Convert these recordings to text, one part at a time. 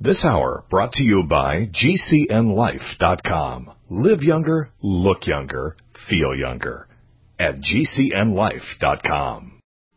This hour brought to you by GCNLife.com. Live younger, look younger, feel younger at GCNLife.com.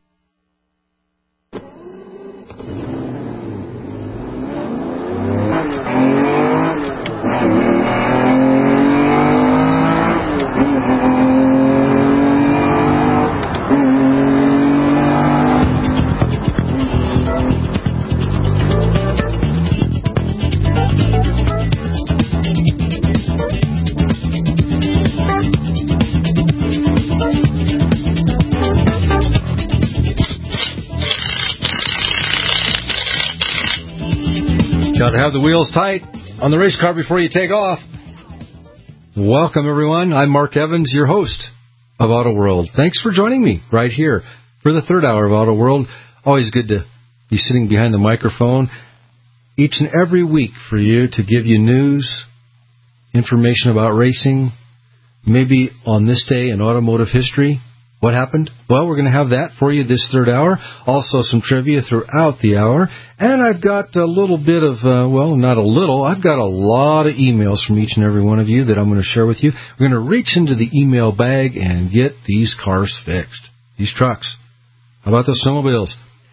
Got to have the wheels tight on the race car before you take off. Welcome, everyone. I'm Mark Evans, your host of Auto World. Thanks for joining me right here for the third hour of Auto World. Always good to be sitting behind the microphone each and every week for you to give you news, information about racing, maybe on this day in automotive history. What happened? Well, we're going to have that for you this third hour. Also some trivia throughout the hour. And I've got a little bit of, not a little, I've got a lot of emails from each and every one of you that I'm going to share with you. We're going to reach into the email bag and get these cars fixed. These trucks. How about the snowmobiles?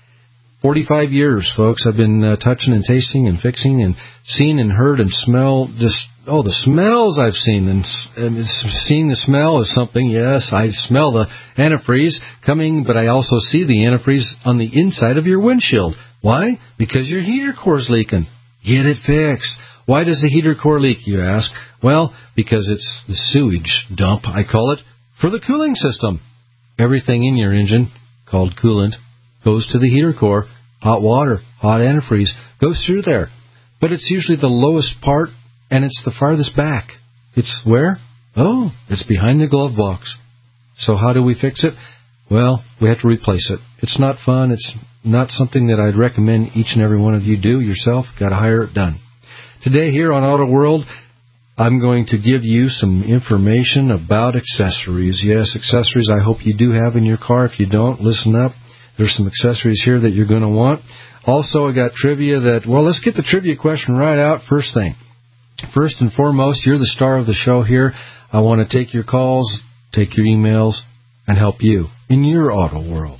45 years, folks. I've been touching and tasting and fixing and seen and heard and smelled just, the smells I've seen. And seeing the smell is something. Yes, I smell the antifreeze coming, but I also see the antifreeze on the inside of your windshield. Why? Because your heater core's leaking. Get it fixed. Why does the heater core leak, you ask? Well, because it's the sewage dump, I call it, for the cooling system. Everything in your engine, called coolant, goes to the heater core. Hot water, hot antifreeze, goes through there. But it's usually the lowest part, and it's the farthest back. It's where? Oh, it's behind the glove box. So how do we fix it? Well, we have to replace it. It's not fun. It's not something that I'd recommend each and every one of you do yourself. Got to hire it done. Today here on Auto World, I'm going to give you some information about accessories. Yes, accessories I hope you do have in your car. If you don't, listen up. There's some accessories here that you're going to want. Also, I got trivia let's get the trivia question right out first thing. First and foremost, you're the star of the show here. I want to take your calls, take your emails, and help you in your auto world.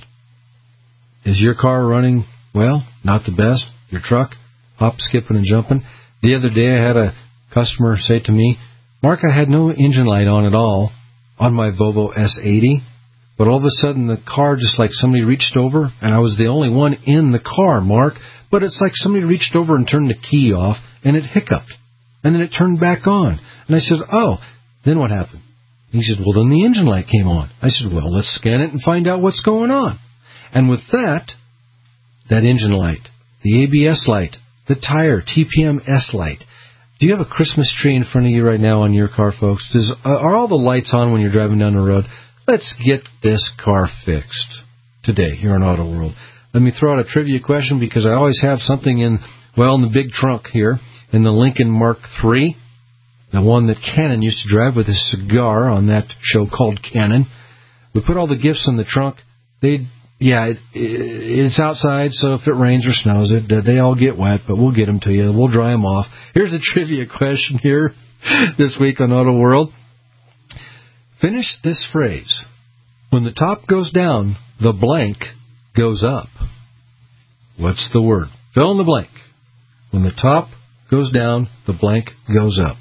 Is your car running, not the best? Your truck, hop, skipping, and jumping? The other day I had a customer say to me, Mark, I had no engine light on at all on my Volvo S80. But all of a sudden, the car, just like somebody reached over, and I was the only one in the car, Mark, but it's like somebody reached over and turned the key off, and it hiccuped. And then it turned back on. And I said, then what happened? He said, well, then the engine light came on. I said, well, let's scan it and find out what's going on. And with that engine light, the ABS light, the tire, TPM S light. Do you have a Christmas tree in front of you right now on your car, folks? Are all the lights on when you're driving down the road? Let's get this car fixed today here on Auto World. Let me throw out a trivia question because I always have something in the big trunk here, in the Lincoln Mark III, the one that Cannon used to drive with his cigar on that show called Cannon. We put all the gifts in the trunk. It's outside, so if it rains or snows, they all get wet, but we'll get them to you. We'll dry them off. Here's a trivia question here this week on Auto World. Finish this phrase. When the top goes down, the blank goes up. What's the word? Fill in the blank. When the top goes down, the blank goes up.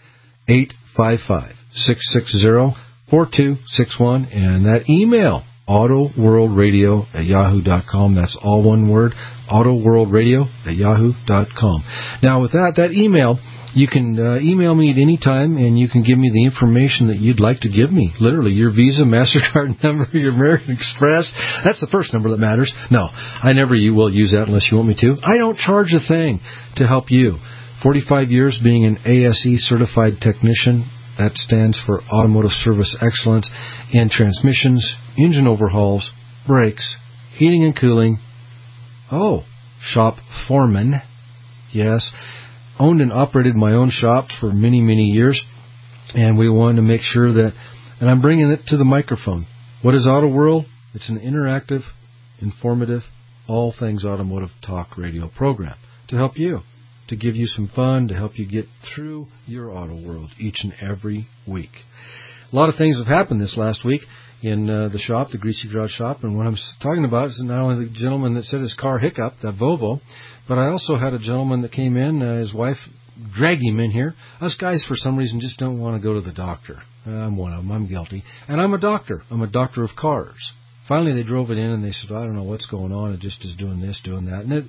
855-660-4261. And that email, autoworldradio@yahoo.com. That's all one word, autoworldradio@yahoo.com. Now, with that email, you can email me at any time, and you can give me the information that you'd like to give me. Literally, your Visa, MasterCard number, your American Express. That's the first number that matters. No, I never will use that unless you want me to. I don't charge a thing to help you. 45 years being an ASE certified technician. That stands for Automotive Service Excellence in transmissions, engine overhauls, brakes, heating and cooling. Shop foreman. Yes. Owned and operated my own shop for many, many years, and we wanted to make sure that, and I'm bringing it to the microphone. What is Auto World? It's an interactive, informative, all things automotive talk radio program to help you to give you some fun, to help you get through your auto world each and every week. A lot of things have happened this last week in the shop, the Greasy Garage shop, and what I'm talking about is not only the gentleman that said his car hiccuped, that Volvo, but I also had a gentleman that came in, his wife dragged him in here. Us guys, for some reason, just don't want to go to the doctor. I'm one of them. I'm guilty. And I'm a doctor. I'm a doctor of cars. Finally, they drove it in, and they said, I don't know what's going on. It just is doing this, doing that. And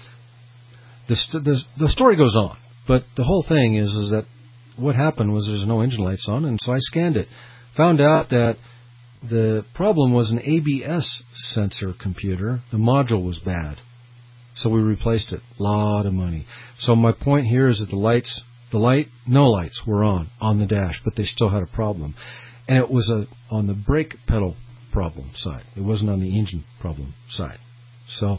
the story goes on. But the whole thing is that what happened was there's no engine lights on, and so I scanned it. Found out that the problem was an ABS sensor computer. The module was bad. So we replaced it. A lot of money. So my point here is that no lights were on the dash, but they still had a problem. And it was on the brake pedal problem side. It wasn't on the engine problem side. So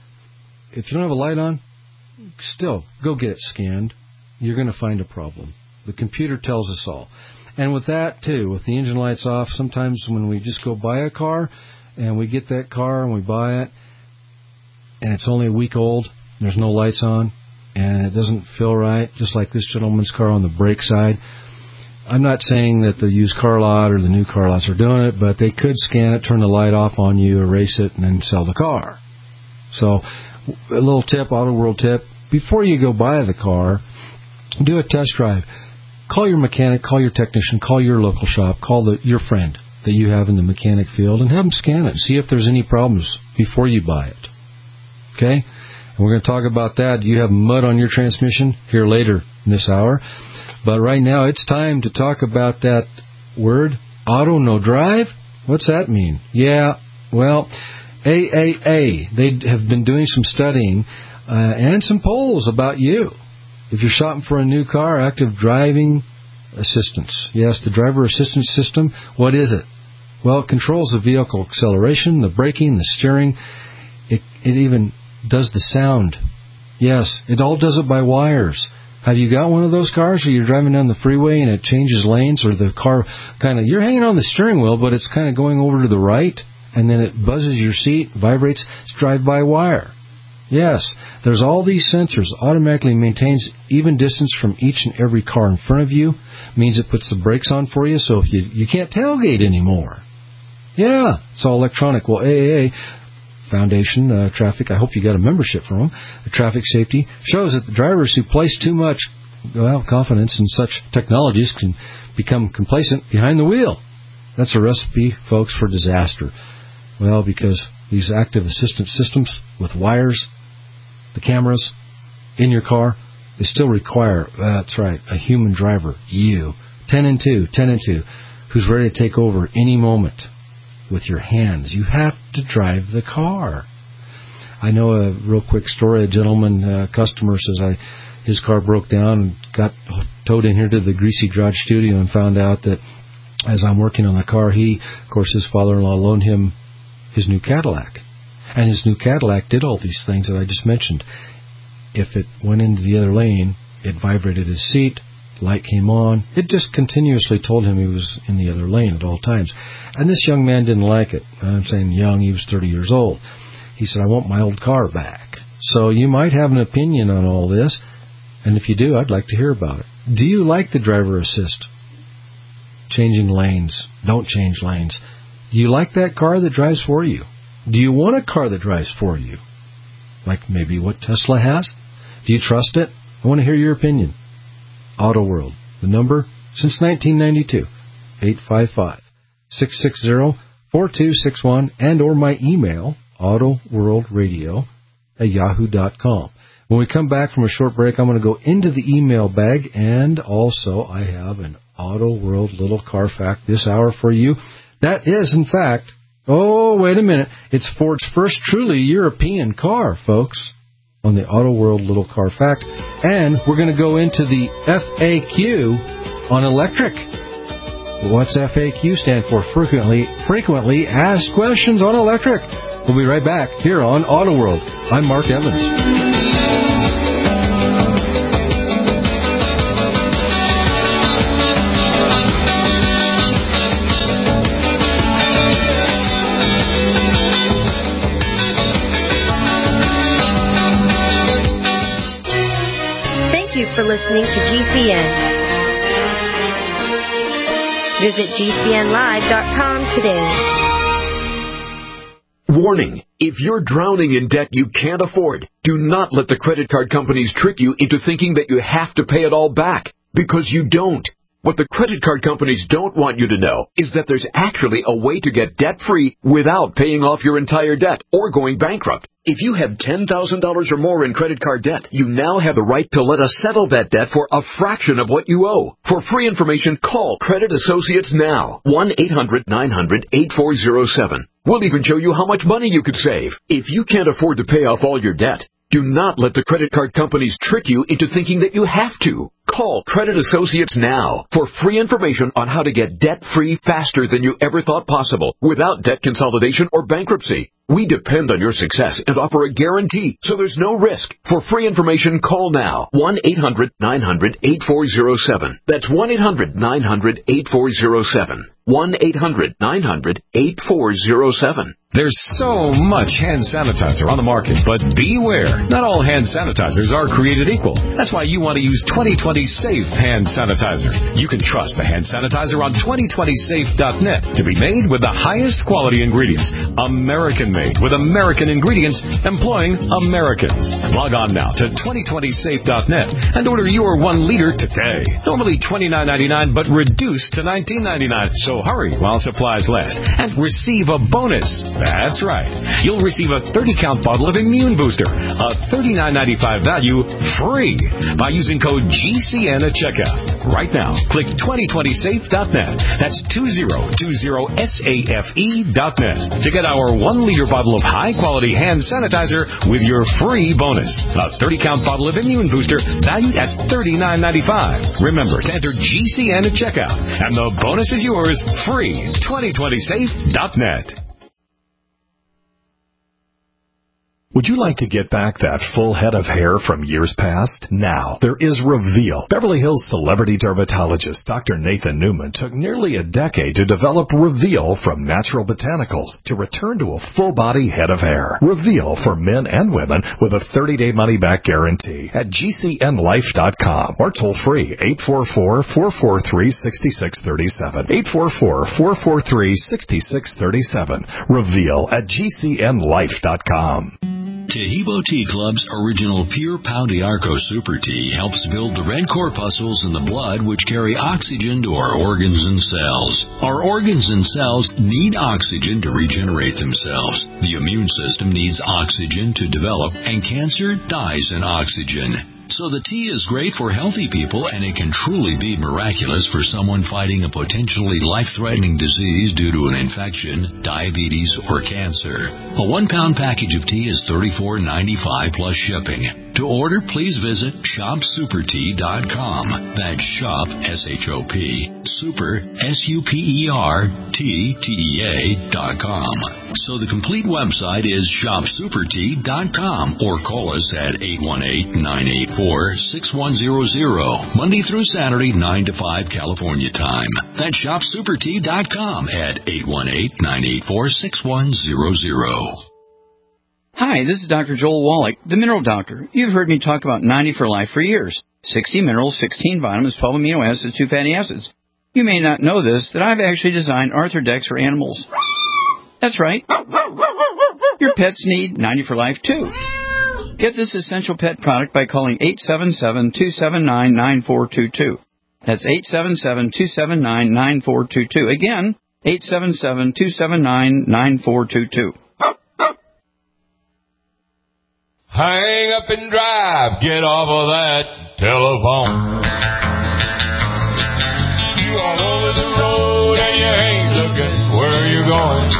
if you don't have a light on, still, go get it scanned. You're going to find a problem. The computer tells us all. And with that, too, with the engine lights off, sometimes when we just go buy a car, and we get that car and we buy it, and it's only a week old, there's no lights on, and it doesn't feel right, just like this gentleman's car on the brake side. I'm not saying that the used car lot or the new car lots are doing it, but they could scan it, turn the light off on you, erase it, and then sell the car. So a little tip, Auto World tip, before you go buy the car, do a test drive. Call your mechanic, call your technician, call your local shop, call your friend that you have in the mechanic field, and have them scan it. See if there's any problems before you buy it. Okay? And we're going to talk about that. Do you have mud on your transmission? Here later in this hour. But right now, it's time to talk about that word, auto no drive. What's that mean? Yeah, well, AAA, they have been doing some studying and some polls about you. If you're shopping for a new car, active driving assistance. Yes, the driver assistance system. What is it? Well, it controls the vehicle acceleration, the braking, the steering. It even does the sound. Yes, it all does it by wires. Have you got one of those cars where you're driving down the freeway and it changes lanes, or the car you're hanging on the steering wheel, but it's kind of going over to the right, and then it buzzes your seat, vibrates, it's drive-by-wire. Yes, there's all these sensors, automatically maintains even distance from each and every car in front of you, means it puts the brakes on for you, so if you can't tailgate anymore. Yeah, it's all electronic. Well, AAA Foundation, Traffic, I hope you got a membership from them, the Traffic Safety, shows that the drivers who place too much confidence in such technologies can become complacent behind the wheel. That's a recipe, folks, for disaster. Well, because these active assistance systems with wires, the cameras in your car, they still require, that's right, a human driver, you, 10 and 2, who's ready to take over any moment. With your hands. You have to drive the car. I know a real quick story. A gentleman, customer, says his car broke down and got towed in here to the Greasy Garage studio and found out that as I'm working on the car, of course, his father-in-law loaned him his new Cadillac. And his new Cadillac did all these things that I just mentioned. If it went into the other lane, it vibrated his seat. Light came on. It just continuously told him he was in the other lane at all times. And this young man didn't like it. I'm saying young, he was 30 years old. He said, I want my old car back. So you might have an opinion on all this, and if you do, I'd like to hear about it. Do you like the driver assist? Changing lanes. Don't change lanes. Do you like that car that drives for you? Do you want a car that drives for you? Like maybe what Tesla has? Do you trust it? I want to hear your opinion. Auto World. The number, since 1992, 855-660-4261, and or my email, autoworldradio@yahoo.com. When we come back from a short break, I'm going to go into the email bag, and also I have an Auto World Little Car Fact this hour for you. That is, in fact, oh, wait a minute, it's Ford's first truly European car, folks, on the Auto World Little Car Fact. And we're going to go into the FAQ on electric. What's FAQ stand for? Frequently Asked Questions on Electric. We'll be right back here on Auto World. I'm Mark Evans. Thank you for listening to GCN. Visit GCNlive.com today. Warning, if you're drowning in debt you can't afford, do not let the credit card companies trick you into thinking that you have to pay it all back, because you don't. What the credit card companies don't want you to know is that there's actually a way to get debt-free without paying off your entire debt or going bankrupt. If you have $10,000 or more in credit card debt, you now have the right to let us settle that debt for a fraction of what you owe. For free information, call Credit Associates now. 1-800-900-8407. We'll even show you how much money you could save. If you can't afford to pay off all your debt, do not let the credit card companies trick you into thinking that you have to. Call Credit Associates now for free information on how to get debt-free faster than you ever thought possible without debt consolidation or bankruptcy. We depend on your success and offer a guarantee, so there's no risk. For free information, call now. 1-800-900-8407. That's 1-800-900-8407. 1-800-900-8407. There's so much hand sanitizer on the market, but beware. Not all hand sanitizers are created equal. That's why you want to use 2020 Safe Hand Sanitizer. You can trust the hand sanitizer on 2020safe.net to be made with the highest quality ingredients. American-made with American ingredients employing Americans. Log on now to 2020safe.net and order your 1 liter today. Normally $29.99, but reduced to $19.99. So hurry while supplies last and receive a bonus. That's right. You'll receive a 30-count bottle of Immune Booster, a $39.95 value, free by using code GCN at checkout. Right now, click 2020safe.net. That's 2020safe.net to get our 1 liter bottle of high-quality hand sanitizer with your free bonus. A 30-count bottle of Immune Booster valued at $39.95. Remember to enter GCN at checkout, and the bonus is yours free. 2020safe.net. Would you like to get back that full head of hair from years past? Now, there is Reveal. Beverly Hills celebrity dermatologist Dr. Nathan Newman took nearly a decade to develop Reveal from natural botanicals to return to a full-body head of hair. Reveal for men and women with a 30-day money-back guarantee at GCNlife.com or toll-free 844-443-6637. 844-443-6637. Reveal at GCNlife.com. Taheebo Tea Club's original Pure Pau d'Arco Super Tea helps build the red corpuscles in the blood which carry oxygen to our organs and cells. Our organs and cells need oxygen to regenerate themselves. The immune system needs oxygen to develop, and cancer dies in oxygen. So the tea is great for healthy people, and it can truly be miraculous for someone fighting a potentially life-threatening disease due to an infection, diabetes, or cancer. A 1-pound package of tea is $34.95 plus shipping. To order, please visit shopsupertea.com. That's shop, S-H-O-P, super, SUPERTEA.com. So the complete website is shopsupertea.com, or call us at 818-984-6100, Monday through Saturday, 9 to 5 California time. That's shopsupertea.com at 818-984-6100. Hi, this is Dr. Joel Wallach, the Mineral Doctor. You've heard me talk about 90 for Life for years. 60 minerals, 16 vitamins, 12 amino acids, 2 fatty acids. You may not know this, that I've actually designed Arthrodex for animals. That's right. Your pets need 90 for Life, too. Get this essential pet product by calling 877-279-9422. That's 877-279-9422. Again, 877-279-9422. Hang up and drive, get off of that telephone. You all over the road and you ain't looking where you're going.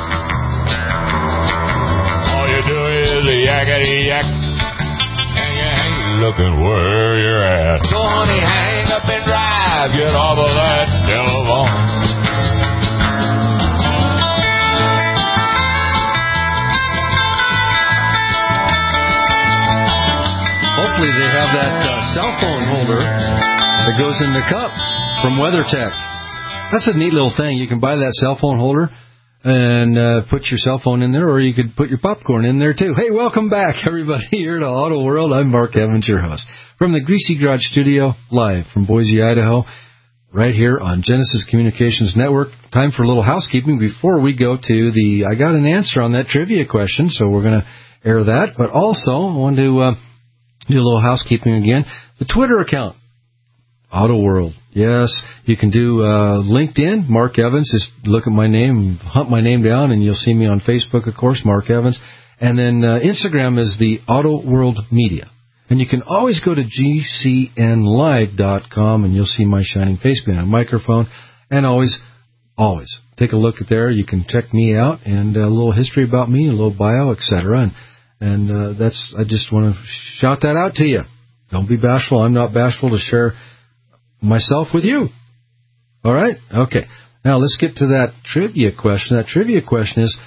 All you do is a yakety yak, and you ain't looking where you're at. So honey, hang up and drive, get off of that telephone. Hopefully they have that cell phone holder that goes in the cup from WeatherTech. That's a neat little thing. You can buy that cell phone holder. and put your cell phone in there, or you could put your popcorn in there, too. Hey, welcome back, everybody, here to Auto World. I'm Mark Evans, your host, from the Greasy Garage Studio, live from Boise, Idaho, right here on Genesis Communications Network. Time for a little housekeeping before we go to I got an answer on that trivia question, so we're going to air that. But also, I want to do a little housekeeping again. The Twitter account, Auto World. Yes, you can do LinkedIn, Mark Evans. Just look at my name, hunt my name down, and you'll see me on Facebook, of course, Mark Evans. And then Instagram is the Auto World Media. And you can always go to gcnlive.com, and you'll see my shining face behind a microphone. And always take a look at there. You can check me out, and a little history about me, a little bio, etc. And I just want to shout that out to you. Don't be bashful. I'm not bashful to share myself with you. All right? Okay. Now let's get to that trivia question. That trivia question is,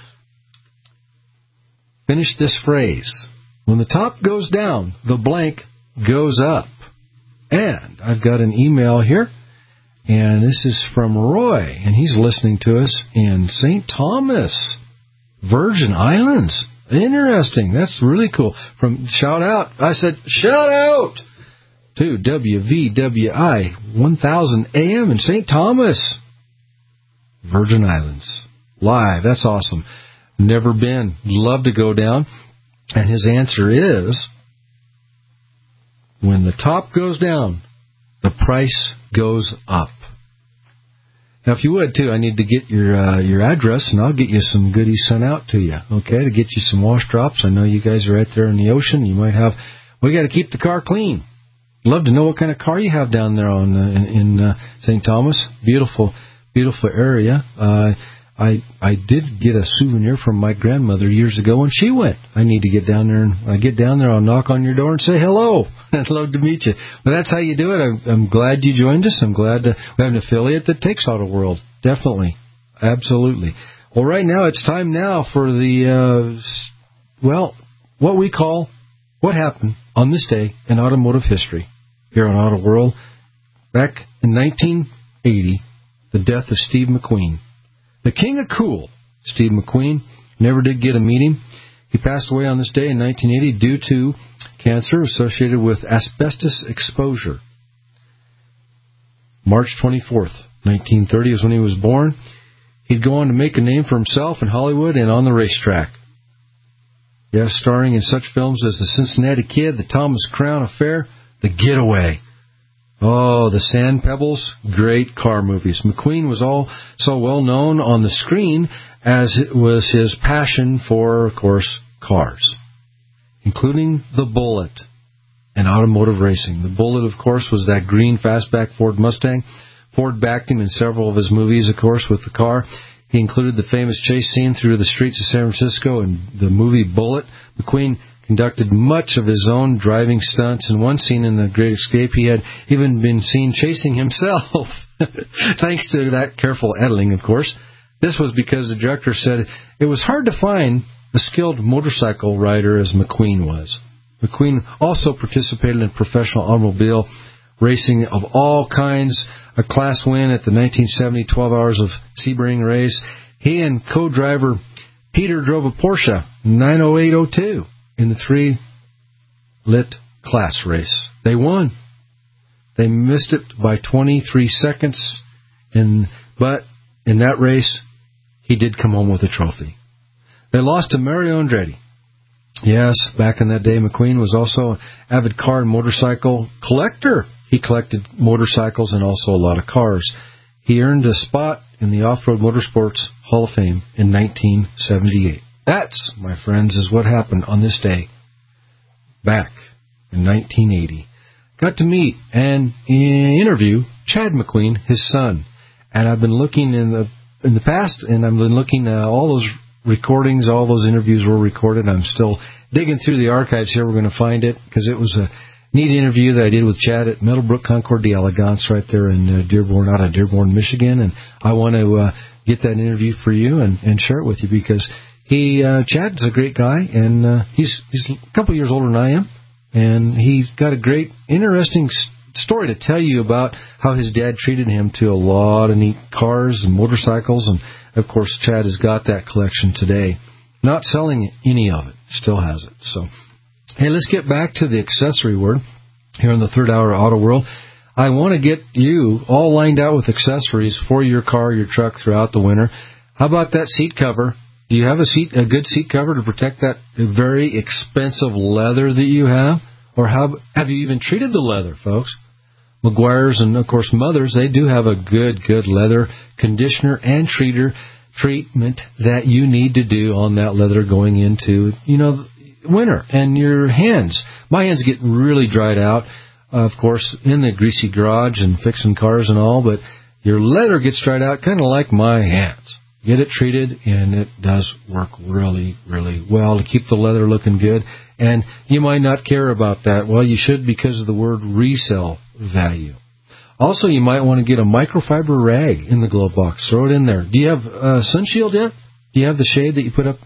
finish this phrase. When the top goes down, the blank goes up. And I've got an email here, and this is from Roy, and he's listening to us in St. Thomas, Virgin Islands. Interesting. That's really cool. Shout out. I said, shout out to WVWI 1000 AM in St. Thomas, Virgin Islands. Live. That's awesome. Never been. Love to go down. And his answer is, when the top goes down, the price goes up. Now, if you would, too, I need to get your address, and I'll get you some goodies sent out to you, okay, to get you some wash drops. I know you guys are right there in the ocean. You might have, we got to keep the car clean. Love to know what kind of car you have down there in St. Thomas. Beautiful, beautiful area. I did get a souvenir from my grandmother years ago when she went. I need to get down there, and when I get down there, I'll knock on your door and say hello. I'd love to meet you. But that's how you do it. I'm glad you joined us. I'm glad we have an affiliate that takes Auto World. Definitely. Absolutely. Well, right now, it's time now for what we call what happened on this day in automotive history here on Auto World. Back in 1980, the death of Steve McQueen. The king of cool, Steve McQueen, never did get a meeting. He passed away on this day in 1980 due to cancer associated with asbestos exposure. March 24th, 1930 is when he was born. He'd go on to make a name for himself in Hollywood and on the racetrack. Yes, starring in such films as The Cincinnati Kid, The Thomas Crown Affair, The Getaway. Oh, The Sand Pebbles, great car movies. McQueen was so well known on the screen as it was his passion for, of course, cars, including the Bullet and automotive racing. The Bullet, of course, was that green fastback Ford Mustang. Ford backed him in several of his movies, of course, with the car. He included the famous chase scene through the streets of San Francisco in the movie Bullet. McQueen conducted much of his own driving stunts. In one scene in The Great Escape, he had even been seen chasing himself, thanks to that careful editing, of course. This was because the director said it was hard to find a skilled motorcycle rider as McQueen was. McQueen also participated in professional automobile racing of all kinds, a class win at the 1970 12 Hours of Sebring race. He and co-driver Peter drove a Porsche 90802 in the 3-lit class race. They won. They missed it by 23 seconds, but in that race, he did come home with a trophy. They lost to Mario Andretti. Yes, back in that day, McQueen was also an avid car and motorcycle collector. He collected motorcycles and also a lot of cars. He earned a spot in the Off-Road Motorsports Hall of Fame in 1978. That's, my friends, is what happened on this day back in 1980. Got to meet and interview Chad McQueen, his son. And I've been looking in the past, and I've been looking at all those recordings, all those interviews were recorded. I'm still digging through the archives here. We're going to find it because it was a neat interview that I did with Chad at Meadowbrook Concord d'Elegance right there in Dearborn, out of Dearborn, Michigan. And I want to get that interview for you and share it with you because Chad's a great guy, and he's a couple years older than I am, and he's got a great, interesting story to tell you about how his dad treated him to a lot of neat cars and motorcycles. And, of course, Chad has got that collection today. Not selling any of it. Still has it. So, hey, let's get back to the accessory word here in the third hour of Auto World. I want to get you all lined out with accessories for your car, your truck throughout the winter. How about that seat cover? Do you have a good seat cover to protect that very expensive leather that you have? Or have you even treated the leather, folks? Meguiar's and, of course, Mother's, they do have a good leather conditioner and treatment that you need to do on that leather going into, winter. And your hands. My hands get really dried out, of course, in the greasy garage and fixing cars and all, but your leather gets dried out kind of like my hands. Get it treated, and it does work really, really well to keep the leather looking good. And you might not care about that. Well, you should because of the word resale value. Also, you might want to get a microfiber rag in the glove box. Throw it in there. Do you have sunshield yet? Do you have the shade that you put up,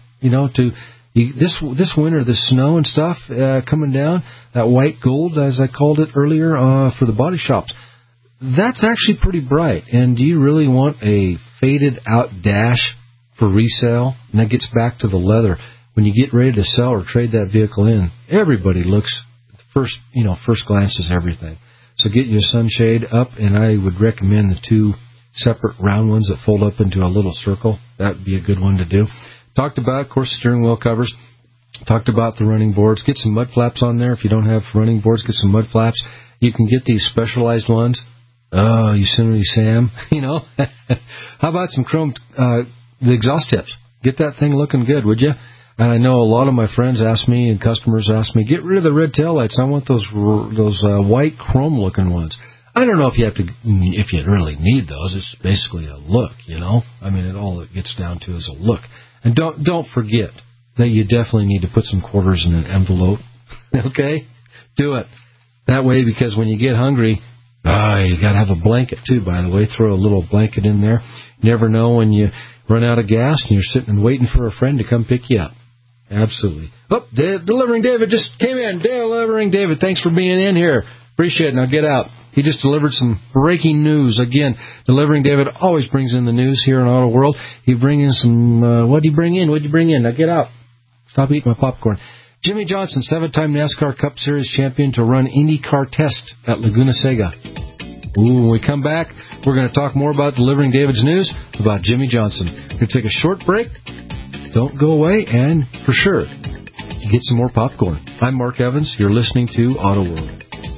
this winter, the snow and stuff coming down, that white gold, as I called it earlier, for the body shops? That's actually pretty bright. And do you really want a faded out dash for resale? And that gets back to the leather. When you get ready to sell or trade that vehicle in, everybody looks, first glance is everything. So get your sunshade up, and I would recommend the 2 separate round ones that fold up into a little circle. That would be a good one to do. Talked about, of course, steering wheel covers. Talked about the running boards. Get some mud flaps on there. If you don't have running boards, get some mud flaps. You can get these specialized ones. Oh, Yosemite Sam, How about some chrome, the exhaust tips? Get that thing looking good, would you? And I know a lot of my friends ask me and customers ask me, get rid of the red taillights. I want those white chrome looking ones. I don't know if you really need those. It's basically a look, all it gets down to is a look. And don't forget that you definitely need to put some quarters in an envelope. Okay? Do it. That way, because when you get hungry, you got to have a blanket, too, by the way. Throw a little blanket in there. You never know when you run out of gas and you're sitting and waiting for a friend to come pick you up. Absolutely. Oh, Delivering David just came in. Delivering David, thanks for being in here. Appreciate it. Now get out. He just delivered some breaking news. Again, Delivering David always brings in the news here in Auto World. He brings in some, what'd you bring in? Now get out. Stop eating my popcorn. Jimmy Johnson, 7-time NASCAR Cup Series champion to run IndyCar test at Laguna Seca. Ooh, when we come back, we're going to talk more about Delivering David's news about Jimmy Johnson. We're going to take a short break. Don't go away, and for sure, get some more popcorn. I'm Mark Evans. You're listening to Auto World.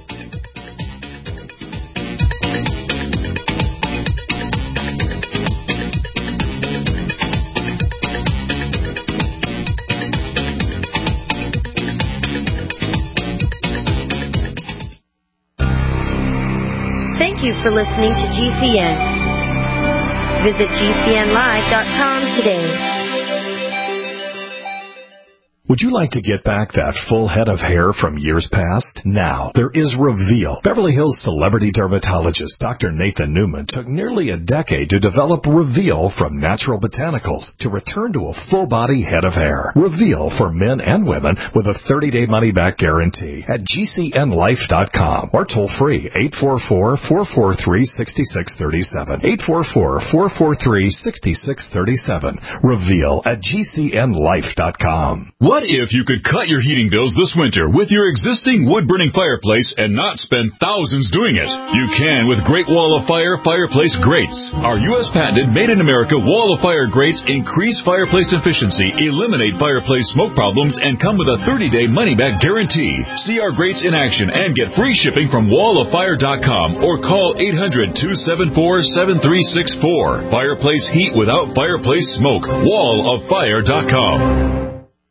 Thank you for listening to GCN. Visit GCNlive.com today. Would you like to get back that full head of hair from years past? Now, there is Reveal. Beverly Hills celebrity dermatologist Dr. Nathan Newman took nearly a decade to develop Reveal from natural botanicals to return to a full-body head of hair. Reveal for men and women with a 30-day money-back guarantee at GCNlife.com or toll-free 844-443-6637. 844-443-6637. Reveal at GCNlife.com. What if you could cut your heating bills this winter with your existing wood-burning fireplace and not spend thousands doing it? You can with Great Wall of Fire fireplace grates. Our U.S.-patented, made-in-America Wall of Fire grates increase fireplace efficiency, eliminate fireplace smoke problems, and come with a 30-day money-back guarantee. See our grates in action and get free shipping from walloffire.com or call 800-274-7364. Fireplace heat without fireplace smoke. walloffire.com.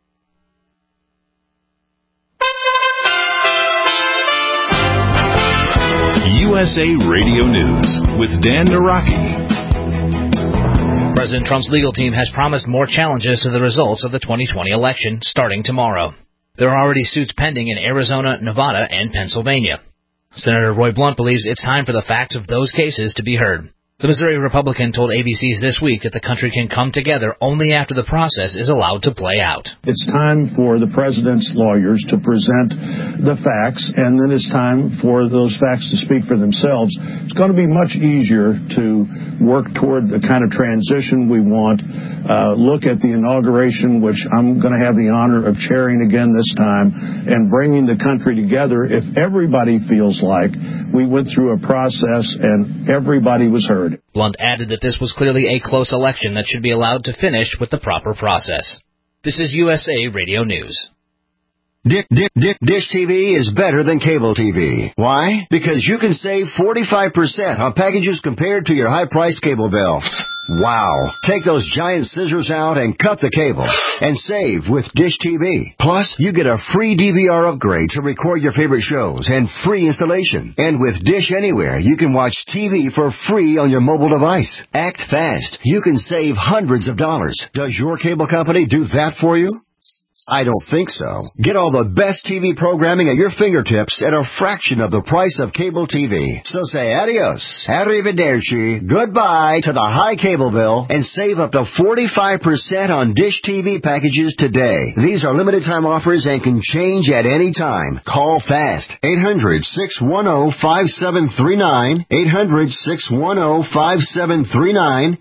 USA Radio News with Dan Naraki. President Trump's legal team has promised more challenges to the results of the 2020 election starting tomorrow. There are already suits pending in Arizona, Nevada, and Pennsylvania. Senator Roy Blunt believes it's time for the facts of those cases to be heard. The Missouri Republican told ABC's This Week that the country can come together only after the process is allowed to play out. It's time for the president's lawyers to present the facts, and then it's time for those facts to speak for themselves. It's going to be much easier to work toward the kind of transition we want, look at the inauguration, which I'm going to have the honor of chairing again this time, and bringing the country together if everybody feels like we went through a process and everybody was heard. Blunt added that this was clearly a close election that should be allowed to finish with the proper process. This is USA Radio News. Dish TV is better than cable TV. Why? Because you can save 45% on packages compared to your high-priced cable bill. Wow. Take those giant scissors out and cut the cable and save with Dish TV. Plus, you get a free DVR upgrade to record your favorite shows and free installation. And with Dish Anywhere, you can watch TV for free on your mobile device. Act fast. You can save hundreds of dollars. Does your cable company do that for you? I don't think so. Get all the best TV programming at your fingertips at a fraction of the price of cable TV. So say adios, arrivederci, goodbye to the high cable bill and save up to 45% on Dish TV packages today. These are limited time offers and can change at any time. Call fast. 800-610-5739. 800-610-5739.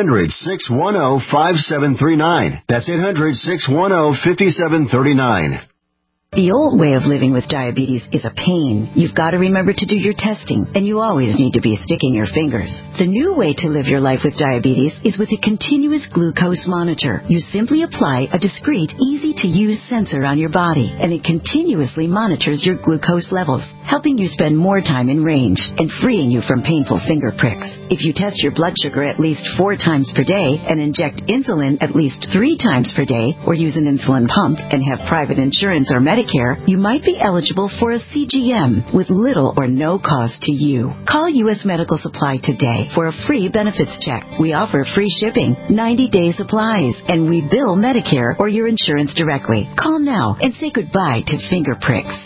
800-610-5739. That's 800-610-5739. 739. The old way of living with diabetes is a pain. You've got to remember to do your testing, and you always need to be sticking your fingers. The new way to live your life with diabetes is with a continuous glucose monitor. You simply apply a discreet, easy-to-use sensor on your body, and it continuously monitors your glucose levels, helping you spend more time in range and freeing you from painful finger pricks. If you test your blood sugar at least 4 times per day and inject insulin at least 3 times per day, or use an insulin pump and have private insurance or Medicare, you might be eligible for a CGM with little or no cost to you. Call U.S. Medical Supply today for a free benefits check. We offer free shipping, 90-day supplies, and we bill Medicare or your insurance directly. Call now and say goodbye to finger pricks.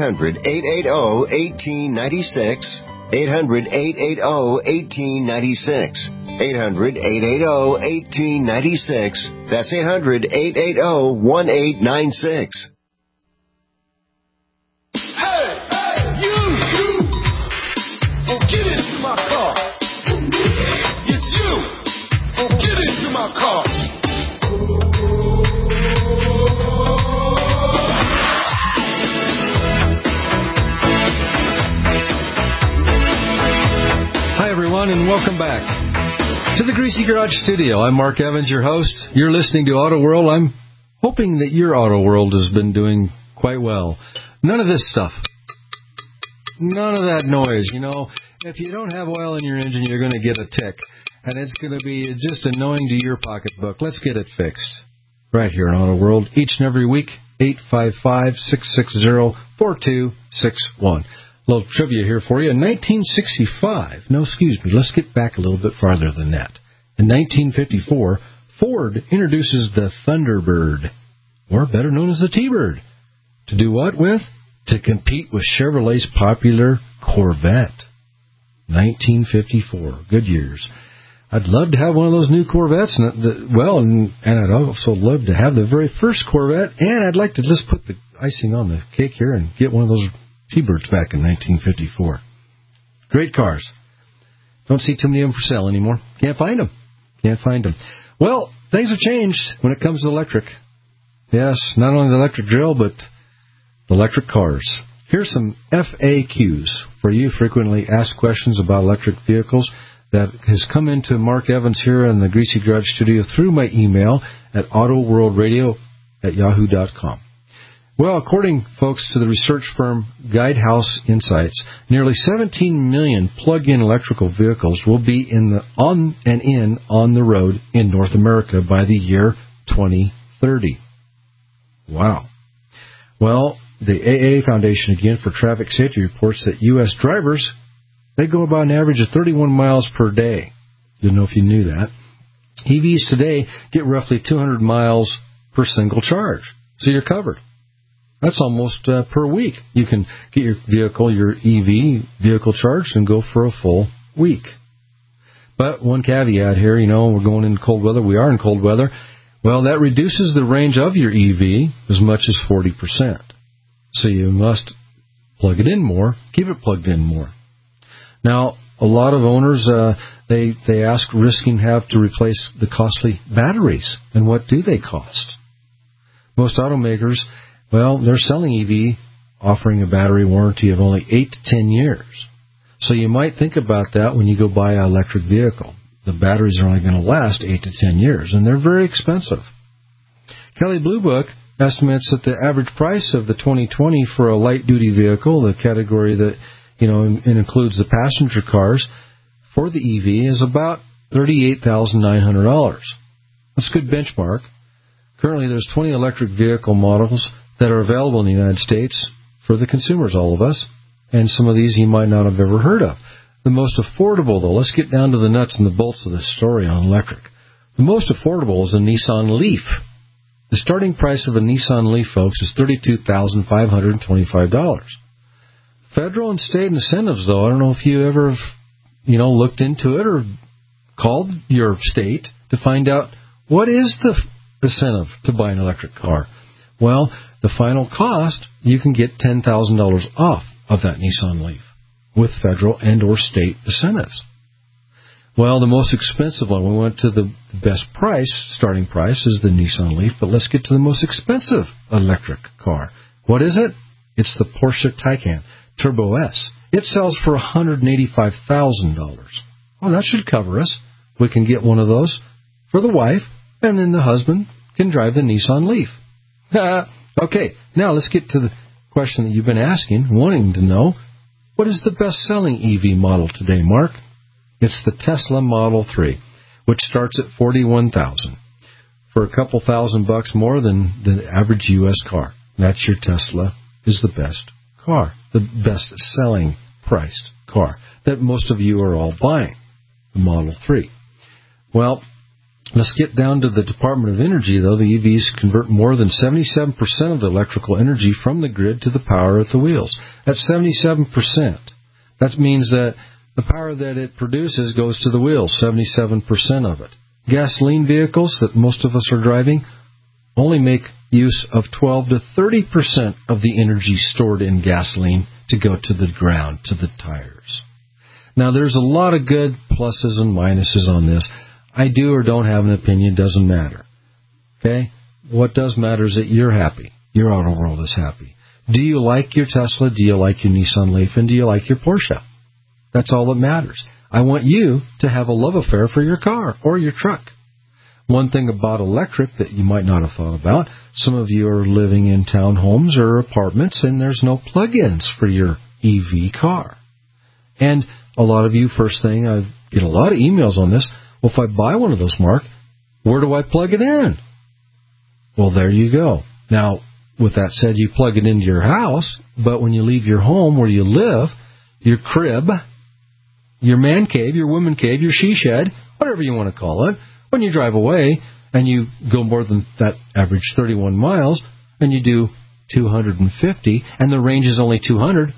800-880-1896. 800-880-1896. 800-880-1896. That's 800-880-1896. Get into my car. It's you. Get into my car. Hi, everyone, and welcome back to the Greasy Garage Studio. I'm Mark Evans, your host. You're listening to Auto World. I'm hoping that your Auto World has been doing quite well. None of this stuff. None of that noise, you know. If you don't have oil in your engine, you're going to get a tick. And it's going to be just annoying to your pocketbook. Let's get it fixed. Right here on Auto World, each and every week, 855-660-4261. A little trivia here for you. In 1965, let's get back a little bit farther than that. In 1954, Ford introduces the Thunderbird, or better known as the T-Bird. To do what with? To compete with Chevrolet's popular Corvette. 1954. Good years. I'd love to have one of those new Corvettes, and I'd also love to have the very first Corvette, and I'd like to just put the icing on the cake here and get one of those T-Birds back in 1954. Great cars. Don't see too many of them for sale anymore. Can't find them. Well, things have changed when it comes to electric. Yes, not only the electric drill, but electric cars. Here's some FAQs for you frequently asked questions about electric vehicles that has come into Mark Evans here in the Greasy Garage Studio through my email at autoworldradio@yahoo.com. Well, according, folks, to the research firm Guidehouse Insights, nearly 17 million plug-in electrical vehicles will be on the road in North America by the year 2030. Wow. Well, the AA Foundation, again, for Traffic Safety reports that U.S. drivers, they go about an average of 31 miles per day. Didn't know if you knew that. EVs today get roughly 200 miles per single charge. So you're covered. That's almost per week. You can get your EV vehicle charged and go for a full week. But one caveat here, we're going into cold weather. We are in cold weather. Well, that reduces the range of your EV as much as 40%. So you must plug it in more, keep it plugged in more. Now, a lot of owners, they ask, risking have to replace the costly batteries. And what do they cost? Most automakers, well, they're selling EV offering a battery warranty of only 8 to 10 years. So you might think about that when you go buy an electric vehicle. The batteries are only going to last 8 to 10 years, and they're very expensive. Kelley Blue Book estimates that the average price of the 2020 for a light-duty vehicle, the category that it includes the passenger cars, for the EV is about $38,900. That's a good benchmark. Currently, there's 20 electric vehicle models that are available in the United States for the consumers, all of us, and some of these you might not have ever heard of. The most affordable, though, let's get down to the nuts and the bolts of this story on electric. The most affordable is a Nissan Leaf. The starting price of a Nissan Leaf, folks, is $32,525. Federal and state incentives, though, I don't know if you ever, looked into it or called your state to find out what is the incentive to buy an electric car. Well, the final cost, you can get $10,000 off of that Nissan Leaf with federal and or state incentives. Well, the most expensive one, we went to the best price, starting price is the Nissan Leaf, but let's get to the most expensive electric car. What is it? It's the Porsche Taycan Turbo S. It sells for $185,000. Well, that should cover us. We can get one of those for the wife, and then the husband can drive the Nissan Leaf. Okay, now let's get to the question that you've been asking, wanting to know, what is the best-selling EV model today, Mark? It's the Tesla Model 3, which starts at $41,000 for a couple $1,000 more than the average U.S. car. That's your Tesla is the best car, the best-selling priced car that most of you are all buying, the Model 3. Well, let's get down to the Department of Energy, though. The EVs convert more than 77% of the electrical energy from the grid to the power at the wheels. That's 77%. That means that the power that it produces goes to the wheels, 77% of it. Gasoline vehicles that most of us are driving only make use of 12 to 30% of the energy stored in gasoline to go to the ground, to the tires. Now, there's a lot of good pluses and minuses on this. I do or don't have an opinion, doesn't matter. Okay? What does matter is that you're happy. Your auto world is happy. Do you like your Tesla? Do you like your Nissan Leaf? And do you like your Porsche? That's all that matters. I want you to have a love affair for your car or your truck. One thing about electric that you might not have thought about, some of you are living in townhomes or apartments and there's no plug-ins for your EV car. And a lot of you, first thing, I get a lot of emails on this, well, if I buy one of those, Mark, where do I plug it in? Well, there you go. Now, with that said, you plug it into your house, but when you leave your home where you live, your crib, your man cave, your woman cave, your she shed, whatever you want to call it, when you drive away and you go more than that average 31 miles and you do 250 and the range is only 200,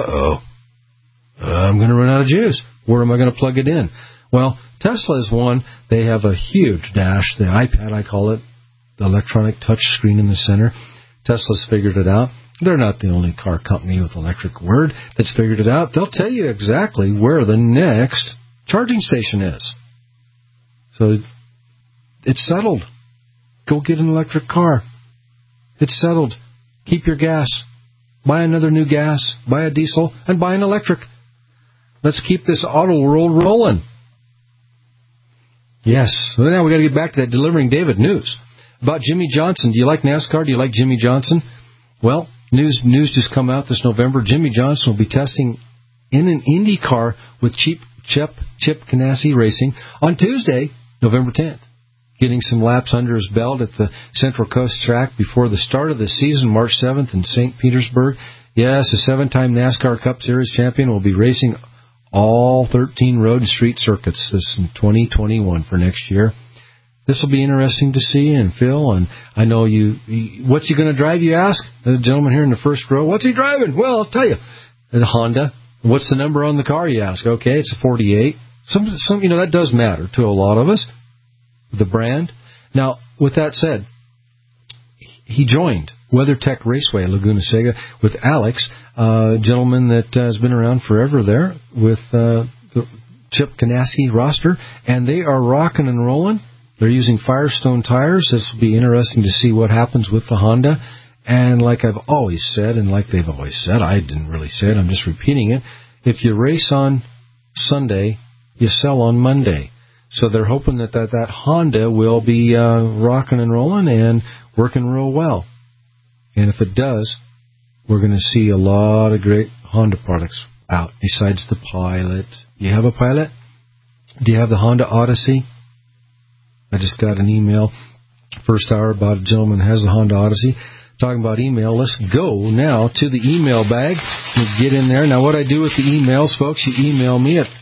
I'm going to run out of juice. Where am I going to plug it in? Well, Tesla is one. They have a huge dash, the iPad, I call it, the electronic touch screen in the center. Tesla's figured it out. They're not the only car company with electric word that's figured it out. They'll tell you exactly where the next charging station is. So it's settled. Go get an electric car. It's settled. Keep your gas. Buy another new gas. Buy a diesel and buy an electric. Let's keep this auto world rolling. Yes. Well, now we got to get back to that Delivering David news about Jimmy Johnson. Do you like NASCAR? Do you like Jimmy Johnson? Well, news just come out this November. Jimmy Johnson will be testing in an Indy car with Chip Ganassi Racing on Tuesday, November 10th. Getting some laps under his belt at the Central Coast track before the start of the season, March 7th in St. Petersburg. Yes, the 7-time NASCAR Cup Series champion will be racing all 13 road and street circuits this in 2021 for next year. This will be interesting to see and feel. And I know what's he going to drive, you ask? The gentleman here in the first row, what's he driving? Well, I'll tell you. It's a Honda. What's the number on the car, you ask? Okay, it's a 48. Some, that does matter to a lot of us, the brand. Now, with that said, he joined WeatherTech Raceway, Laguna Seca, with Alex, a gentleman that has been around forever there with the Chip Ganassi roster, and they are rocking and rolling. They're using Firestone tires. This will be interesting to see what happens with the Honda. And like I've always said, and like they've always said, I didn't really say it, I'm just repeating it, if you race on Sunday, you sell on Monday. So they're hoping that Honda will be rocking and rolling and working real well. And if it does, we're going to see a lot of great Honda products out besides the Pilot. You have a Pilot? Do you have the Honda Odyssey? I just got an email first hour about a gentleman who has the Honda Odyssey. Talking about email, let's go now to the email bag and get in there. Now, what I do with the emails, folks, you email me at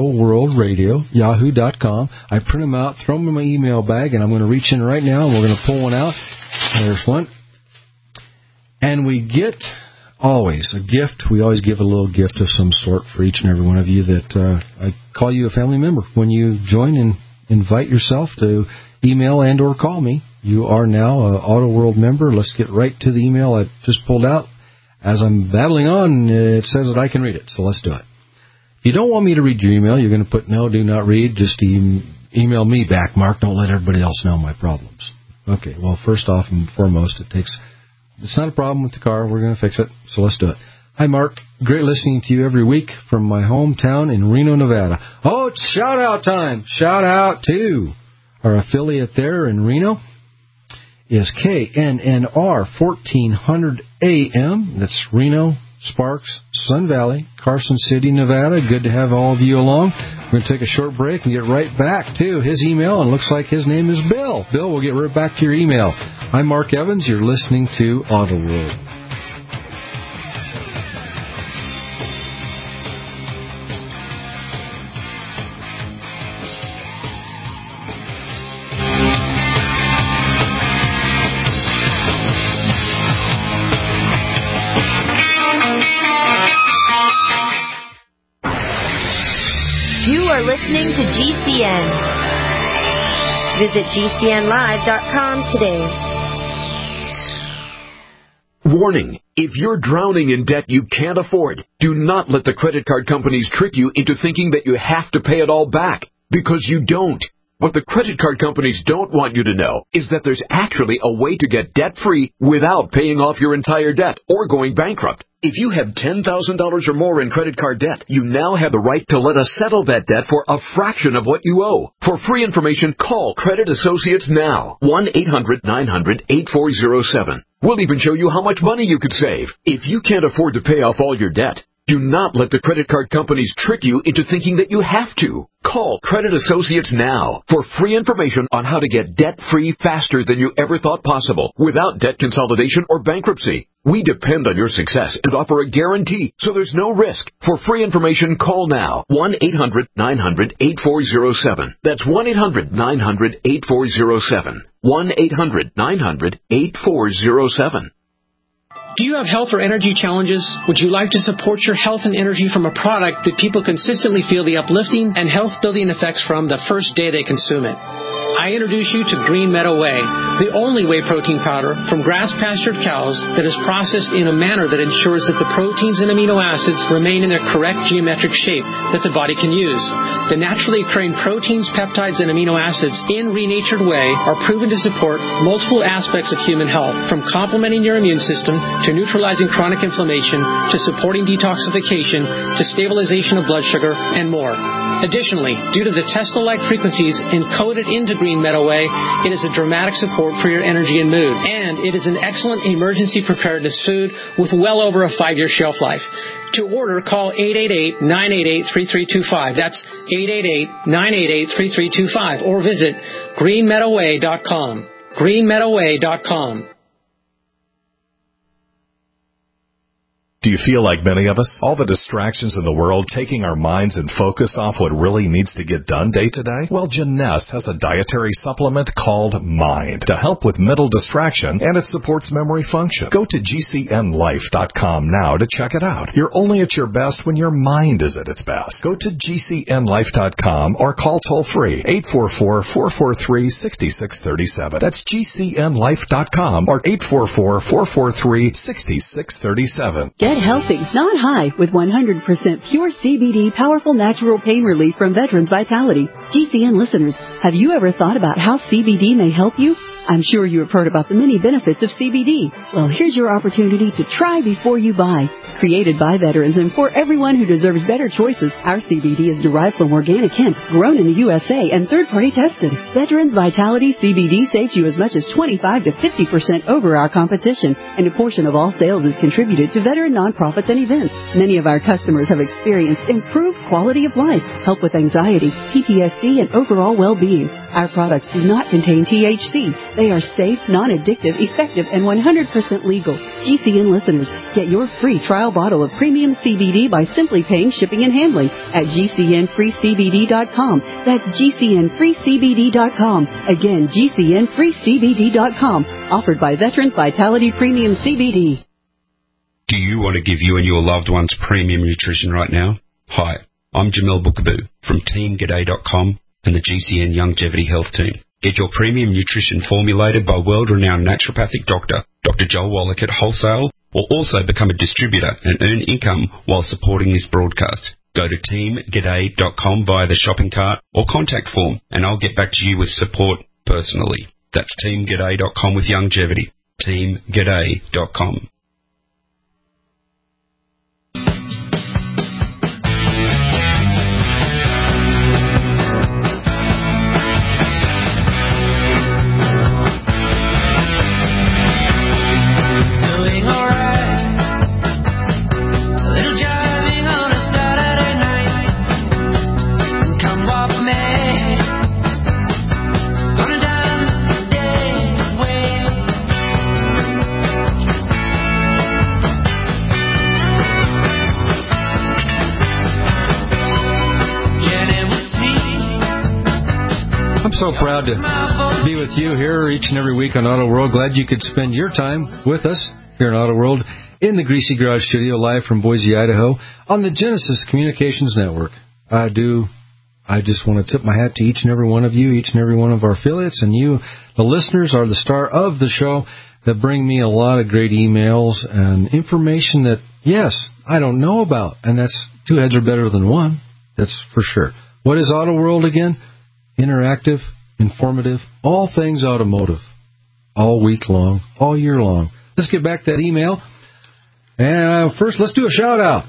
autoworldradio.yahoo.com. I print them out, throw them in my email bag, and I'm going to reach in right now, and we're going to pull one out. There's one. And we get always a gift. We always give a little gift of some sort for each and every one of you that I call you a family member. When you join and invite yourself to email and or call me, you are now an Auto World member. Let's get right to the email I just pulled out. As I'm battling on, it says that I can read it, so let's do it. If you don't want me to read your email, you're going to put no, do not read. Just email me back, Mark. Don't let everybody else know my problems. Okay, well, first off and foremost, it's not a problem with the car. We're going to fix it, so let's do it. Hi, Mark. Great listening to you every week from my hometown in Reno, Nevada. Oh, it's shout-out time. Shout-out to our affiliate there in Reno. Is KNNR 1400 AM. That's Reno, Sparks, Sun Valley, Carson City, Nevada. Good to have all of you along. We're going to take a short break and get right back to his email. And looks like his name is Bill. Bill, we'll get right back to your email. I'm Mark Evans. You're listening to Auto World. Listening to GCN. Visit GCNlive.com today. Warning, if you're drowning in debt you can't afford, do not let the credit card companies trick you into thinking that you have to pay it all back, because you don't. What the credit card companies don't want you to know is that there's actually a way to get debt-free without paying off your entire debt or going bankrupt. If you have $10,000 or more in credit card debt, you now have the right to let us settle that debt for a fraction of what you owe. For free information, call Credit Associates now. 1-800-900-8407. We'll even show you how much money you could save. If you can't afford to pay off all your debt, do not let the credit card companies trick you into thinking that you have to. Call Credit Associates now for free information on how to get debt-free faster than you ever thought possible without debt consolidation or bankruptcy. We depend on your success and offer a guarantee, so there's no risk. For free information, call now. 1-800-900-8407. That's 1-800-900-8407. 1-800-900-8407. Do you have health or energy challenges? Would you like to support your health and energy from a product that people consistently feel the uplifting and health-building effects from the first day they consume it? I introduce you to Green Meadow Whey, the only whey protein powder from grass-pastured cows that is processed in a manner that ensures that the proteins and amino acids remain in their correct geometric shape that the body can use. The naturally occurring proteins, peptides, and amino acids in renatured whey are proven to support multiple aspects of human health, from complementing your immune system to neutralizing chronic inflammation, to supporting detoxification, to stabilization of blood sugar, and more. Additionally, due to the Tesla-like frequencies encoded into Green Meadow Whey, it is a dramatic support for your energy and mood. And it is an excellent emergency preparedness food with well over a 5-year shelf life. To order, call 888-988-3325. That's 888-988-3325. Or visit greenmeadowwhey.com. greenmeadowwhey.com. Do you feel like many of us? All the distractions in the world taking our minds and focus off what really needs to get done day to day? Well, Jeunesse has a dietary supplement called Mind to help with mental distraction, and it supports memory function. Go to GCNlife.com now to check it out. You're only at your best when your mind is at its best. Go to GCNlife.com or call toll-free 844-443-6637. That's GCNlife.com or 844-443-6637. Get healthy, not high, with 100% pure CBD powerful natural pain relief from Veterans Vitality. GCN listeners, have you ever thought about how CBD may help you? I'm sure you have heard about the many benefits of CBD. Well, here's your opportunity to try before you buy. Created by veterans and for everyone who deserves better choices, our CBD is derived from organic hemp, grown in the USA, and third-party tested. Veterans Vitality CBD saves you as much as 25 to 50% over our competition, and a portion of all sales is contributed to veteran nonprofits and events. Many of our customers have experienced improved quality of life, help with anxiety, PTSD, and overall well-being. Our products do not contain THC. They are safe, non-addictive, effective, and 100% legal. GCN listeners, get your free trial bottle of premium CBD by simply paying shipping and handling at GCNFreeCBD.com. That's GCNFreeCBD.com. Again, GCNFreeCBD.com. Offered by Veterans Vitality Premium CBD. Do you want to give you and your loved ones premium nutrition right now? Hi, I'm Jamel Bookaboo from TeamGaday.com and the GCN Longevity Health Team. Get your premium nutrition formulated by world-renowned naturopathic doctor, Dr. Joel Wallach at wholesale, or also become a distributor and earn income while supporting this broadcast. Go to TeamGaday.com via the shopping cart or contact form, and I'll get back to you with support personally. That's TeamGaday.com with longevity. TeamGaday.com. So proud to be with you here each and every week on Auto World. Glad you could spend your time with us here in Auto World in the Greasy Garage studio, live from Boise, Idaho, on the Genesis Communications Network. I just want to tip my hat to each and every one of you, each and every one of our affiliates, and you, the listeners, are the star of the show that bring me a lot of great emails and information that, yes, I don't know about, and that's two heads are better than one. That's for sure. What is Auto World again? Interactive, informative, all things automotive, all week long, all year long. Let's get back to that email. And first, let's do a shout-out.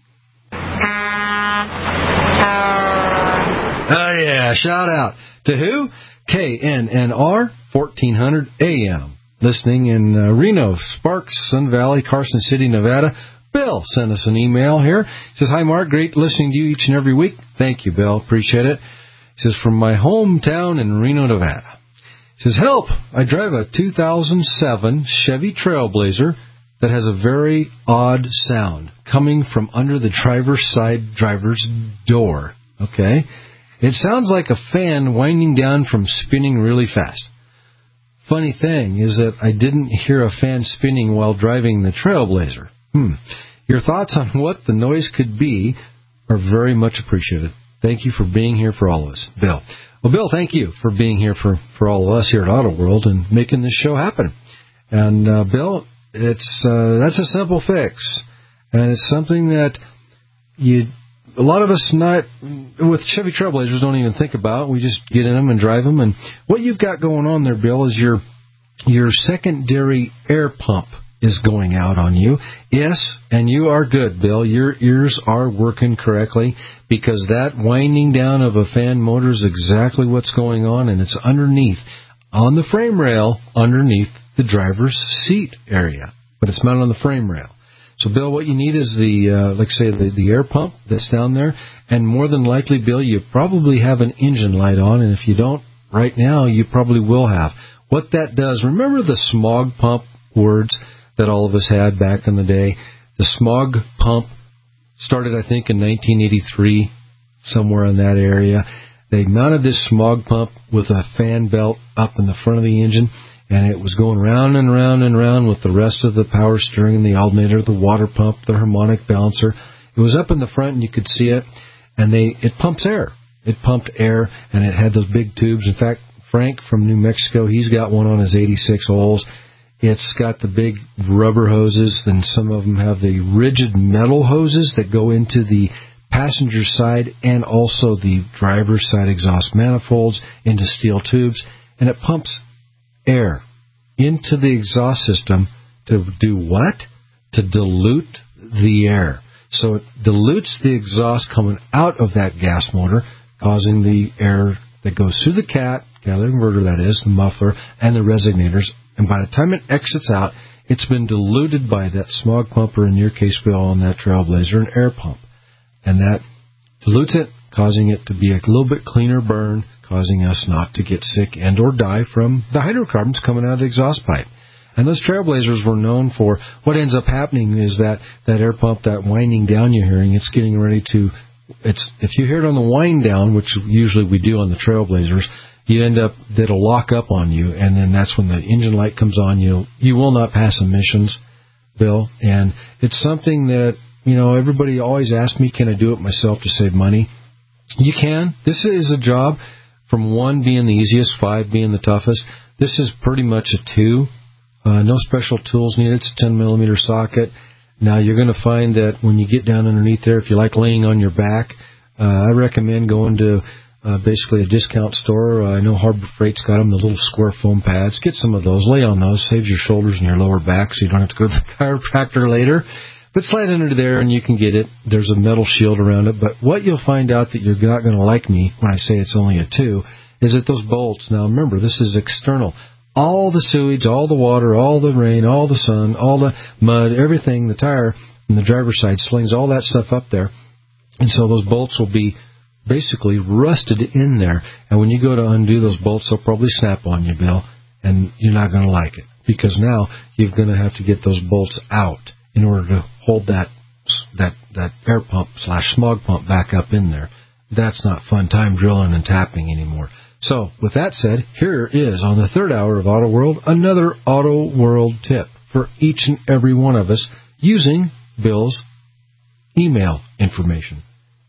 Oh, yeah, shout-out. To who? KNNR 1400 AM. Listening in Reno, Sparks, Sun Valley, Carson City, Nevada. Bill sent us an email here. He says, hi, Mark. Great listening to you each and every week. Thank you, Bill. Appreciate it. He says, from my hometown in Reno, Nevada. He says, help! I drive a 2007 Chevy Trailblazer that has a very odd sound coming from under the driver's door. Okay? It sounds like a fan winding down from spinning really fast. Funny thing is that I didn't hear a fan spinning while driving the Trailblazer. Your thoughts on what the noise could be are very much appreciated. Thank you for being here for all of us, Bill. Well, Bill, thank you for being here for all of us here at Auto World and making this show happen. And, Bill, that's a simple fix. And it's something that a lot of us with Chevy Trailblazers don't even think about. We just get in them and drive them. And what you've got going on there, Bill, is your secondary air pump is going out on you. Yes, and you are good, Bill. Your ears are working correctly because that winding down of a fan motor is exactly what's going on, and it's underneath, on the frame rail, underneath the driver's seat area. But it's mounted on the frame rail. So, Bill, what you need is the air pump that's down there, and more than likely, Bill, you probably have an engine light on, and if you don't right now, you probably will have. What that does, remember the smog pump words that all of us had back in the day? The smog pump started, I think, in 1983, somewhere in that area. They mounted this smog pump with a fan belt up in the front of the engine, and it was going round and round and round with the rest of the power steering, the alternator, the water pump, the harmonic balancer. It was up in the front, and you could see it, and it pumps air. It pumped air, and it had those big tubes. In fact, Frank from New Mexico, he's got one on his 86 holes. It's got the big rubber hoses, and some of them have the rigid metal hoses that go into the passenger side and also the driver's side exhaust manifolds into steel tubes, and it pumps air into the exhaust system to do what? To dilute the air. So it dilutes the exhaust coming out of that gas motor, causing the air that goes through the catalytic converter, that is, the muffler, and the resignators. And by the time it exits out, it's been diluted by that smog pump, or in your case, Bill, on that Trailblazer, an air pump. And that dilutes it, causing it to be a little bit cleaner burn, causing us not to get sick and or die from the hydrocarbons coming out of the exhaust pipe. And those Trailblazers were known for, what ends up happening is that air pump, that winding down you're hearing, it's getting ready to, if you hear it on the wind down, which usually we do on the Trailblazers, you end up, that'll lock up on you, and then that's when the engine light comes on. You will not pass emissions, Bill. And it's something that, everybody always asks me, can I do it myself to save money? You can. This is a job from 1 being the easiest, 5 being the toughest. This is pretty much a 2. No special tools needed. It's a 10-millimeter socket. Now, you're going to find that when you get down underneath there, if you like laying on your back, I recommend going to basically a discount store. I know Harbor Freight's got them, the little square foam pads. Get some of those. Lay on those. Saves your shoulders and your lower back so you don't have to go to the chiropractor later. But slide under there and you can get it. There's a metal shield around it. But what you'll find out that you're not going to like me when I say it's only a 2 is that those bolts, now remember, this is external. All the sewage, all the water, all the rain, all the sun, all the mud, everything, the tire and the driver's side slings all that stuff up there. And so those bolts will be basically rusted in there. And when you go to undo those bolts, they'll probably snap on you, Bill, and you're not going to like it. Because now you're going to have to get those bolts out in order to hold that air pump / smog pump back up in there. That's not fun time drilling and tapping anymore. So, with that said, here is, on the third hour of Auto World, another Auto World tip for each and every one of us using Bill's email information.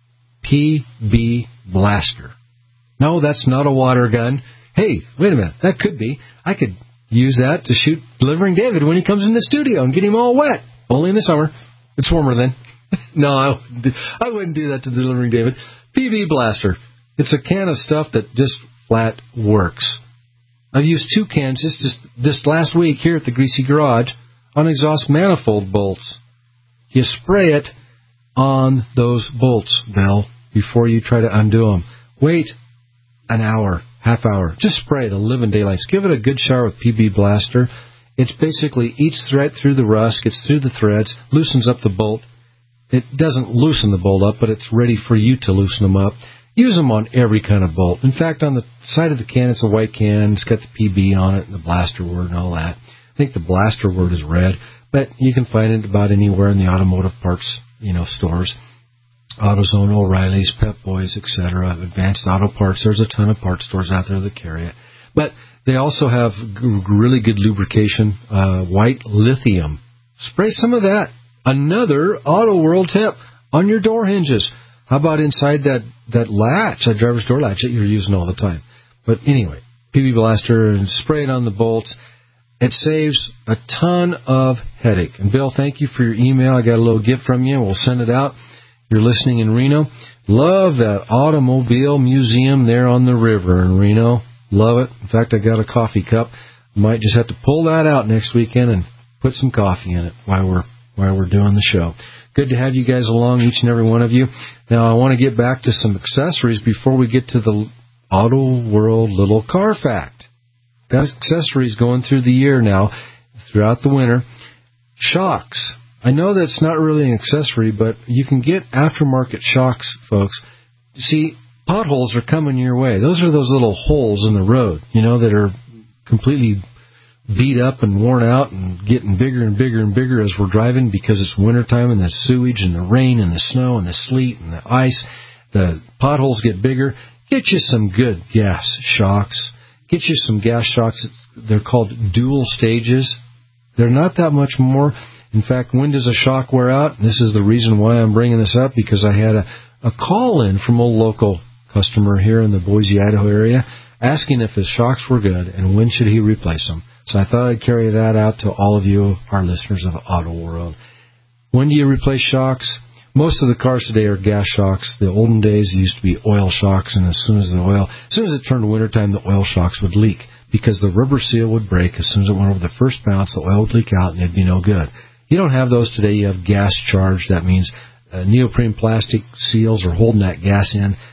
PB Blaster. No, that's not a water gun. Hey, wait a minute, that could be. I could use that to shoot Delivering David when he comes in the studio and get him all wet. Only in the summer. It's warmer then. No, I wouldn't do that to Delivering David. PB Blaster. It's a can of stuff that just flat works. I've used 2 cans just this last week here at the Greasy Garage on exhaust manifold bolts. You spray it on those bolts, Bill, before you try to undo them. Wait an hour, half hour. Just spray the living daylights. Give it a good shower with PB Blaster. It's basically eats right through the rust, gets through the threads, loosens up the bolt. It doesn't loosen the bolt up, but it's ready for you to loosen them up. Use them on every kind of bolt. In fact, on the side of the can, it's a white can. It's got the PB on it and the Blaster word and all that. I think the Blaster word is red, but you can find it about anywhere in the automotive parts, stores. AutoZone, O'Reilly's, Pep Boys, etc., Advanced Auto Parts. There's a ton of parts stores out there that carry it. But they also have really good lubrication, white lithium. Spray some of that. Another Auto World tip on your door hinges. How about inside that latch, that driver's door latch that you're using all the time? But anyway, PB Blaster, and spray it on the bolts. It saves a ton of headache. And Bill, thank you for your email. I got a little gift from you. We'll send it out. You're listening in Reno. Love that automobile museum there on the river in Reno. Love it. In fact, I got a coffee cup. Might just have to pull that out next weekend and put some coffee in it while we're doing the show. Good to have you guys along, each and every one of you. Now, I want to get back to some accessories before we get to the Auto World Little Car Fact. Got accessories going through the year now, throughout the winter. Shocks. I know that's not really an accessory, but you can get aftermarket shocks, folks. See, potholes are coming your way. Those are those little holes in the road, that are completely beat up and worn out and getting bigger and bigger and bigger as we're driving because it's wintertime and the sewage and the rain and the snow and the sleet and the ice. The potholes get bigger. Get you some good gas shocks. Get you some gas shocks. They're called dual stages. They're not that much more. In fact, when does a shock wear out? And this is the reason why I'm bringing this up, because I had a call in from a local customer here in the Boise, Idaho area, asking if his shocks were good and when should he replace them. So I thought I'd carry that out to all of you, our listeners of Auto World. When do you replace shocks? Most of the cars today are gas shocks. The olden days used to be oil shocks, and as soon as it turned wintertime, the oil shocks would leak because the rubber seal would break. As soon as it went over the first bounce, the oil would leak out, and it'd be no good. You don't have those today. You have gas charge. That means neoprene plastic seals are holding that gas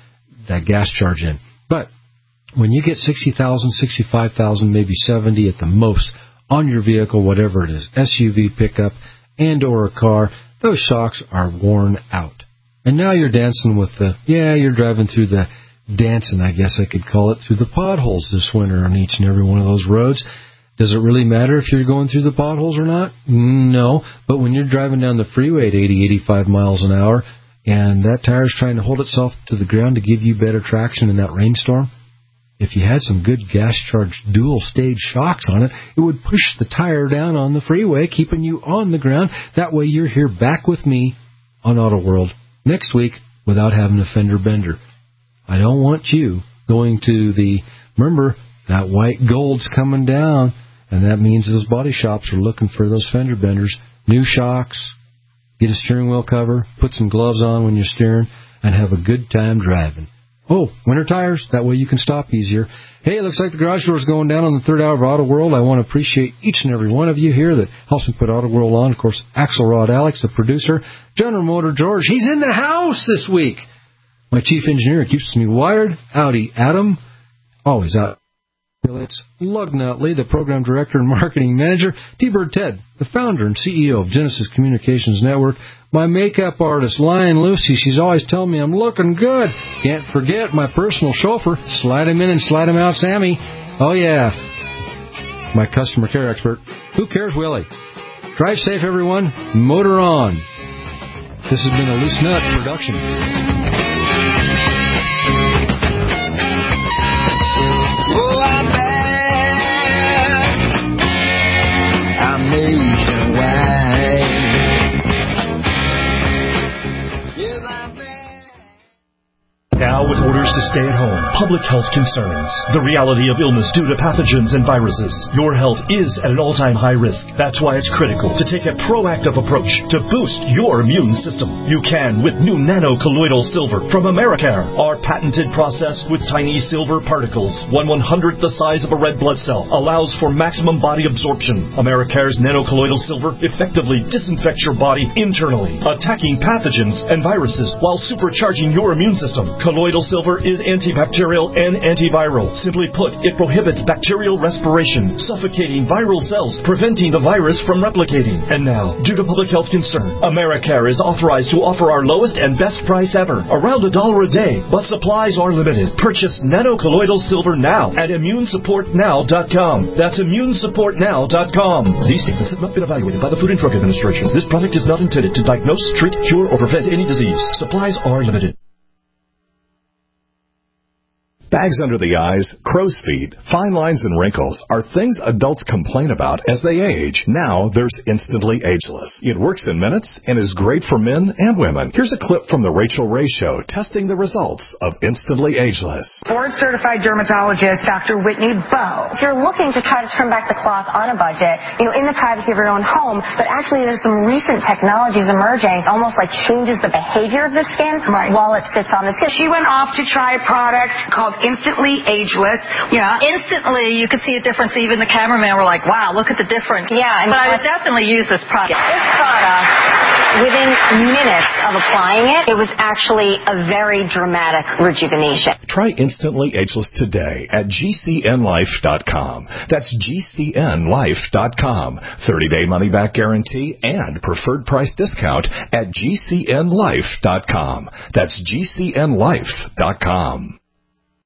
charge in. But when you get 60,000, 65,000, maybe 70 at the most on your vehicle, whatever it is, SUV, pickup, and or a car, those shocks are worn out. And now you're dancing with you're driving through the dancing, I guess I could call it, through the potholes this winter on each and every one of those roads. Does it really matter if you're going through the potholes or not? No. But when you're driving down the freeway at 80, 85 miles an hour, and that tire's trying to hold itself to the ground to give you better traction in that rainstorm, if you had some good gas-charged dual-stage shocks on it, it would push the tire down on the freeway, keeping you on the ground. That way you're here back with me on Auto World next week without having a fender bender. I don't want you going to remember, that white gold's coming down, and that means those body shops are looking for those fender benders. New shocks, get a steering wheel cover, put some gloves on when you're steering, and have a good time driving. Oh, winter tires, that way you can stop easier. Hey, it looks like the garage door is going down on the third hour of Auto World. I want to appreciate each and every one of you here that helps me put Auto World on. Of course, Axelrod Alex, the producer, General Motor George, he's in the house this week. My chief engineer keeps me wired, Audi Adam, always out. It's Lug Nutley, the program director and marketing manager, T-Bird Ted, the founder and CEO of Genesis Communications Network, my makeup artist, Lion Lucy. She's always telling me I'm looking good. Can't forget my personal chauffeur, slide him in and slide him out, Sammy. Oh, yeah. My customer care expert. Who cares, Willie? Drive safe, everyone. Motor on. This has been a Loose Nut production. Now, with orders to stay at home, public health concerns, the reality of illness due to pathogens and viruses, your health is at an all-time high risk. That's why it's critical to take a proactive approach to boost your immune system. You can with new nano-colloidal silver from Americare. Our patented process with tiny silver particles, 1/100th the size of a red blood cell, allows for maximum body absorption. Americare's nano-colloidal silver effectively disinfects your body internally, attacking pathogens and viruses while supercharging your immune system. Colloidal silver is antibacterial and antiviral. Simply put, it prohibits bacterial respiration, suffocating viral cells, preventing the virus from replicating. And now, due to public health concern, Americare is authorized to offer our lowest and best price ever, around $1 a day, but supplies are limited. Purchase nano-colloidal silver now at ImmuneSupportNow.com. That's ImmuneSupportNow.com. These statements have not been evaluated by the Food and Drug Administration. This product is not intended to diagnose, treat, cure, or prevent any disease. Supplies are limited. Bags under the eyes, crow's feet, fine lines, and wrinkles are things adults complain about as they age. Now there's Instantly Ageless. It works in minutes and is great for men and women. Here's a clip from The Rachel Ray Show testing the results of Instantly Ageless. Board-certified dermatologist Dr. Whitney Bowe. If you're looking to try to turn back the clock on a budget, in the privacy of your own home, but actually there's some recent technologies emerging, almost like changes the behavior of the skin while it sits on the skin. She went off to try a product called Instantly Ageless. Yeah. Instantly, you could see a difference. Even the cameraman were like, wow, look at the difference. Yeah. But I would definitely use this product. This product, within minutes of applying it, it was actually a very dramatic rejuvenation. Try Instantly Ageless today at GCNlife.com. That's GCNlife.com. 30-day money-back guarantee and preferred price discount at GCNlife.com. That's GCNlife.com.